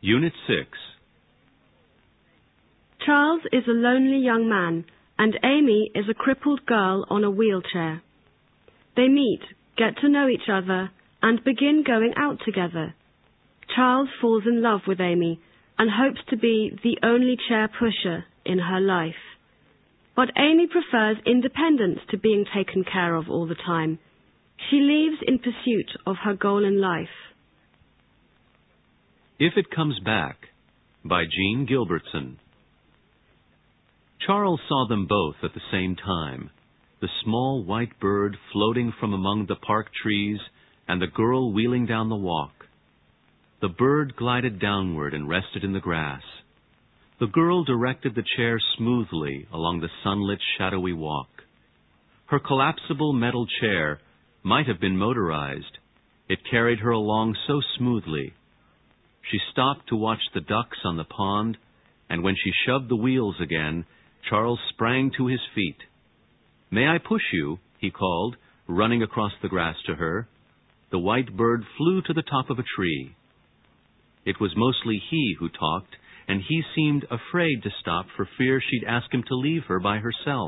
Unit 6. Charles is a lonely young man, and Amy is a crippled girl on a wheelchair. They meet, get to know each other, and begin going out together. Charles falls in love with Amy and hopes to be the only chair pusher in her life. But Amy prefers independence to being taken care of all the time. She leaves in pursuit of her goal in life. If It Comes Back, by Jean Gilbertson. Charles saw them both at the same time, the small white bird floating from among the park trees and the girl wheeling down the walk. The bird glided downward and rested in the grass. The girl directed the chair smoothly along the sunlit, shadowy walk. Her collapsible metal chair might have been motorized. It carried her along so smoothly. She stopped to watch the ducks on the pond, and when she shoved the wheels again, Charles sprang to his feet. "May I push you?" he called, running across the grass to her. The white bird flew to the top of a tree. It was mostly he who talked, and he seemed afraid to stop for fear she'd ask him to leave her by herself.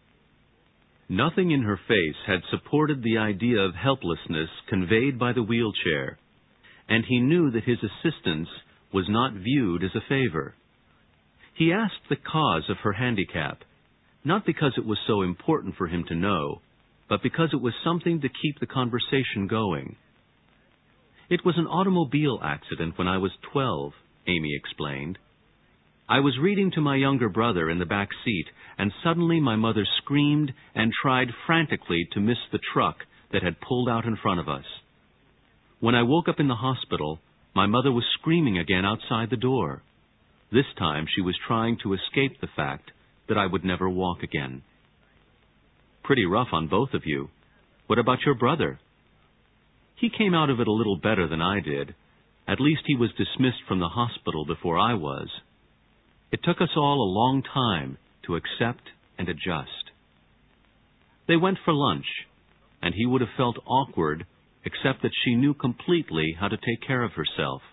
Nothing in her face had supported the idea of helplessness conveyed by the wheelchair, and he knew that his assistance was not viewed as a favor. He asked the cause of her handicap, not because it was so important for him to know, but because it was something to keep the conversation going. "It was an automobile accident when I was 12, Amy explained. "I was reading to my younger brother in the back seat, and suddenly my mother screamed and tried frantically to miss the truck that had pulled out in front of us. When I woke up in the hospital, my mother was screaming again outside the door. This time she was trying to escape the fact that I would never walk again." "Pretty rough on both of you. What about your brother?" "He came out of it a little better than I did. At least he was dismissed from the hospital before I was. It took us all a long time to accept and adjust." They went for lunch, and he would have felt awkward except that she knew completely how to take care of herself.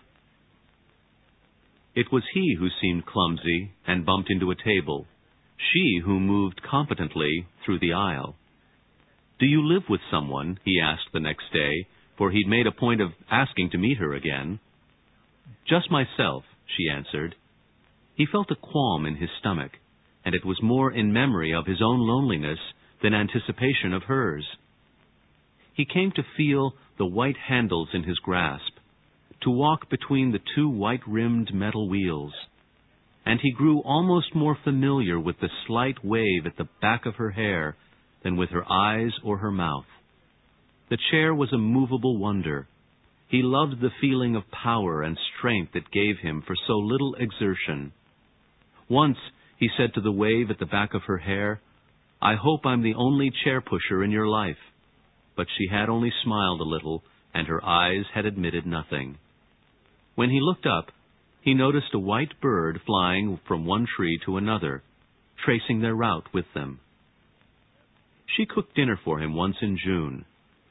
It was he who seemed clumsy and bumped into a table, she who moved competently through the aisle. "Do you live with someone?" he asked the next day, for he'd made a point of asking to meet her again. "Just myself," she answered. He felt a qualm in his stomach, and it was more in memory of his own loneliness than anticipation of hers. He came to feel the white handles in his grasp, to walk between the two white-rimmed metal wheels, and he grew almost more familiar with the slight wave at the back of her hair than with her eyes or her mouth. The chair was a movable wonder. He loved the feeling of power and strength it gave him for so little exertion. Once he said to the wave at the back of her hair, "I hope I'm the only chair pusher in your life." But she had only smiled a little, and her eyes had admitted nothing. When he looked up, he noticed a white bird flying from one tree to another, tracing their route with them. She cooked dinner for him once in June.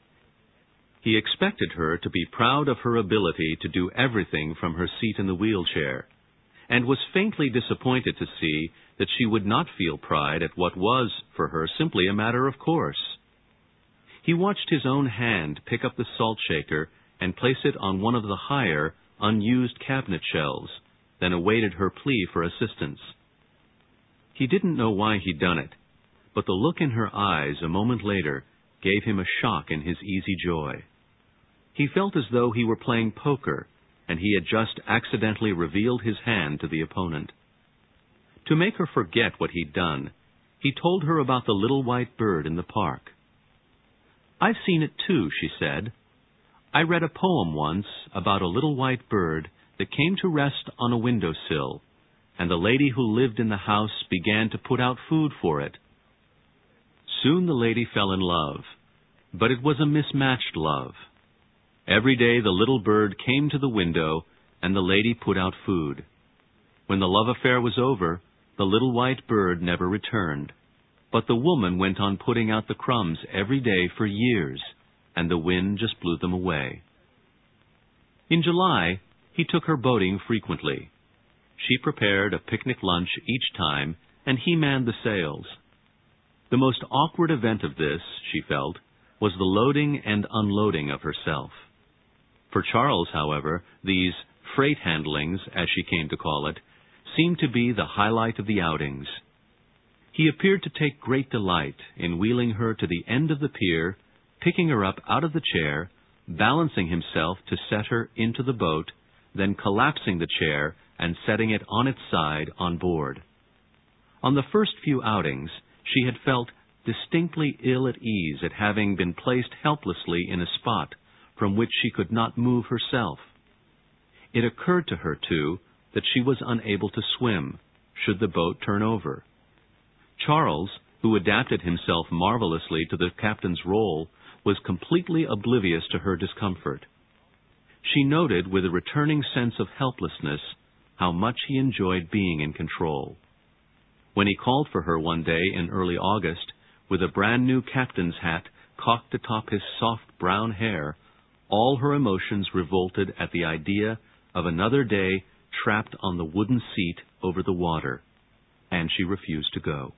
He expected her to be proud of her ability to do everything from her seat in the wheelchair, and was faintly disappointed to see that she would not feel pride at what was, for her, simply a matter of course. He watched his own hand pick up the salt shaker and place it on one of the higher, unused cabinet shelves, then awaited her plea for assistance. He didn't know why he'd done it, but the look in her eyes a moment later gave him a shock in his easy joy. He felt as though he were playing poker, and he had just accidentally revealed his hand to the opponent. To make her forget what he'd done, he told her about the little white bird in the park. "I've seen it too," she said. "I read a poem once about a little white bird that came to rest on a windowsill, and the lady who lived in the house began to put out food for it. Soon the lady fell in love, but it was a mismatched love. Every day the little bird came to the window, and the lady put out food. When the love affair was over, the little white bird never returned, but the woman went on putting out the crumbs every day for years, and the wind just blew them away." In July, He took her boating frequently. She prepared a picnic lunch each time, and he manned the sails. The most awkward event of this, she felt, was the loading and unloading of herself. For Charles, however, these freight handlings, as she came to call it, seemed to be the highlight of the outings. He appeared to take great delight in wheeling her to the end of the pier, picking her up out of the chair, balancing himself to set her into the boat, then collapsing the chair and setting it on its side on board. On the first few outings, she had felt distinctly ill at ease at having been placed helplessly in a spot from which she could not move herself. It occurred to her, too, that she was unable to swim, should the boat turn over. Charles, who adapted himself marvelously to the captain's role, was completely oblivious to her discomfort. She noted with a returning sense of helplessness how much he enjoyed being in control. When he called for her one day in early August, with a brand-new captain's hat cocked atop his soft brown hair, all her emotions revolted at the idea of another day trapped on the wooden seat over the water, and she refused to go.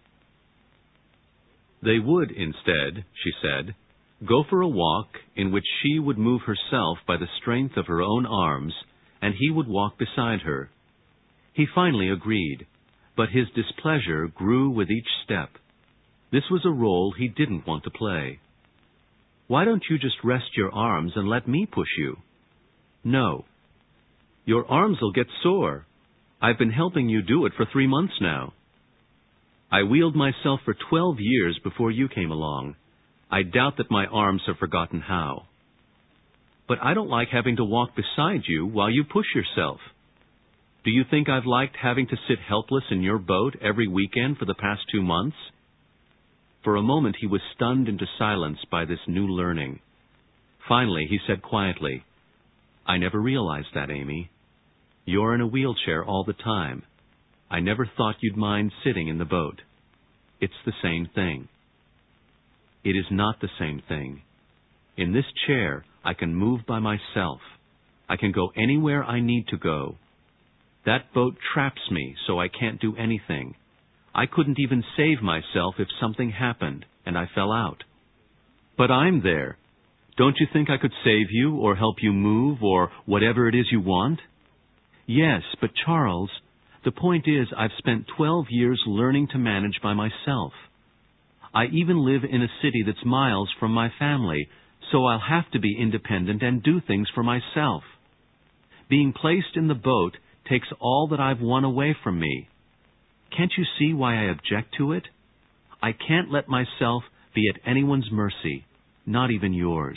They would, instead, she said, go for a walk in which she would move herself by the strength of her own arms, and he would walk beside her. He finally agreed, but his displeasure grew with each step. This was a role he didn't want to play. Why don't you just rest your arms and let me push you? No. Your arms will get sore. I've been helping you do it for 3 months now. I wheeled myself for 12 years before you came along. I doubt that my arms have forgotten how. But I don't like having to walk beside you while you push yourself. Do you think I've liked having to sit helpless in your boat every weekend for the past 2 months? For a moment he was stunned into silence by this new learning. Finally he said quietly, I never realized that, Amy. You're in a wheelchair all the time. I never thought you'd mind sitting in the boat. It's the same thing. It is not the same thing. In this chair, I can move by myself. I can go anywhere I need to go. That boat traps me, so I can't do anything. I couldn't even save myself if something happened and I fell out. But I'm there. Don't you think I could save you or help you move or whatever it is you want? Yes, but Charles, the point is I've spent 12 years learning to manage by myself. I even live in a city that's miles from my family, so I'll have to be independent and do things for myself. Being placed in the boat takes all that I've won away from me. Can't you see why I object to it? I can't let myself be at anyone's mercy, not even yours.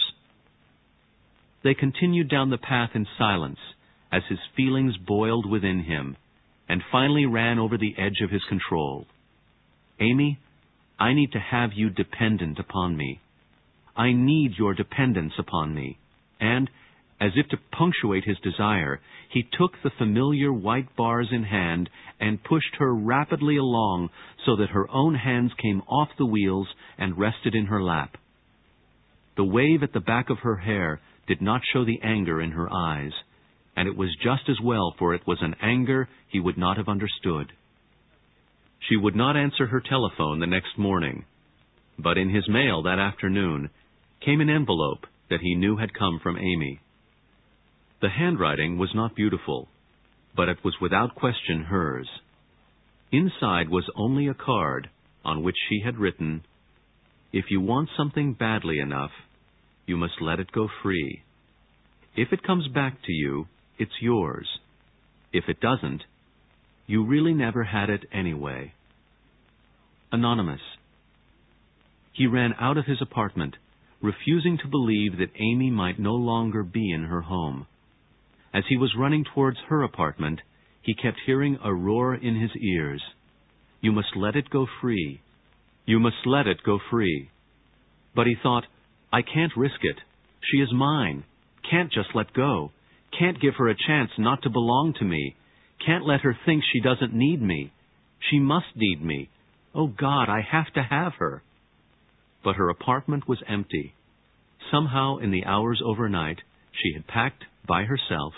They continued down the path in silence as his feelings boiled within him and finally ran over the edge of his control. Amy, I need to have you dependent upon me. I need your dependence upon me. And, as if to punctuate his desire, he took the familiar white bars in hand and pushed her rapidly along so that her own hands came off the wheels and rested in her lap. The wave at the back of her hair did not show the anger in her eyes, and it was just as well, for it was an anger he would not have understood. She would not answer her telephone the next morning, but in his mail that afternoon came an envelope that he knew had come from Amy. The handwriting was not beautiful, but it was without question hers. Inside was only a card on which she had written, If you want something badly enough, you must let it go free. If it comes back to you, it's yours. If it doesn't, you really never had it anyway. Anonymous. He ran out of his apartment, refusing to believe that Amy might no longer be in her home. As he was running towards her apartment, he kept hearing a roar in his ears. You must let it go free. You must let it go free. But he thought, I can't risk it. She is mine. Can't just let go. Can't give her a chance not to belong to me. Can't let her think she doesn't need me. She must need me. Oh God, I have to have her. But her apartment was empty. Somehow in the hours overnight, she had packed by herself,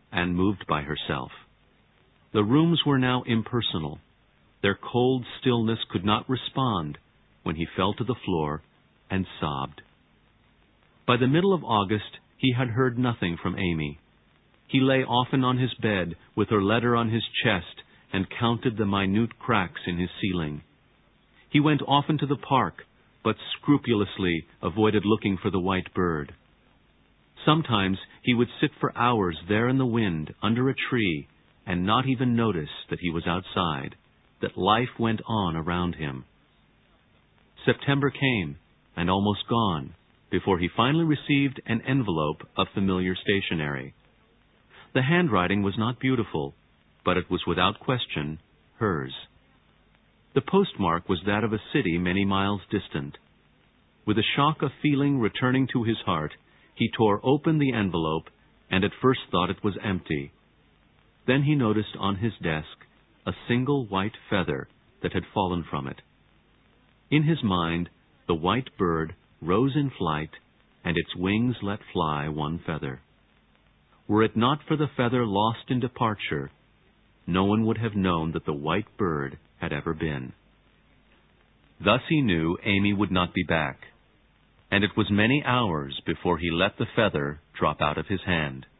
and moved by herself. The rooms were now impersonal. Their cold stillness could not respond when he fell to the floor and sobbed. By the middle of August, he had heard nothing from Amy. He lay often on his bed with her letter on his chest and counted the minute cracks in his ceiling. He went often to the park, but scrupulously avoided looking for the white bird. Sometimes he would sit for hours there in the wind under a tree and not even notice that he was outside, that life went on around him. September came, and almost gone, before he finally received an envelope of familiar stationery. The handwriting was not beautiful, but it was without question hers. The postmark was that of a city many miles distant. With a shock of feeling returning to his heart, he tore open the envelope and at first thought it was empty. Then he noticed on his desk a single white feather that had fallen from it. In his mind, the white bird rose in flight, and its wings let fly one feather. Were it not for the feather lost in departure, no one would have known that the white bird had ever been. Thus he knew Amy would not be back, and it was many hours before he let the feather drop out of his hand.